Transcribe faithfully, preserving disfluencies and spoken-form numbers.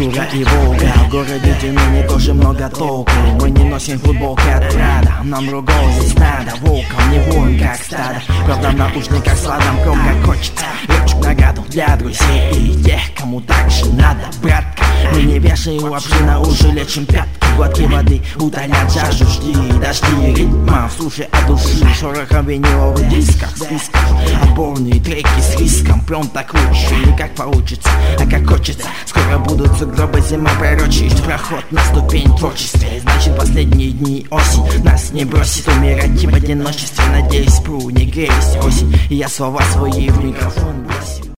Юра и Волга. В городе Тюмени тоже много толку. Мы не носим футболки от Прада, нам другого здесь надо. Волком не воин, как стадо. Правда в наушниках сладом кром, как хочется. Летчик награду для друзей и тех, кому так же надо, братка. Мы не вешаем вообще на уши, лечим пятки. Глотки воды утолят жажду, жди дожди ритма. Слушай от души шорохом виниловых дисках, списках. Отборные треки с риском, прям так лучше. Не как получится, а как хочется. Скоро будут сугробы, зима пророчит проход на ступень творчества. Значит последние дни осень нас не бросит умирать в одиночестве. Надеюсь, пру, не греюсь осень. И я слова свои в микрофон бросил.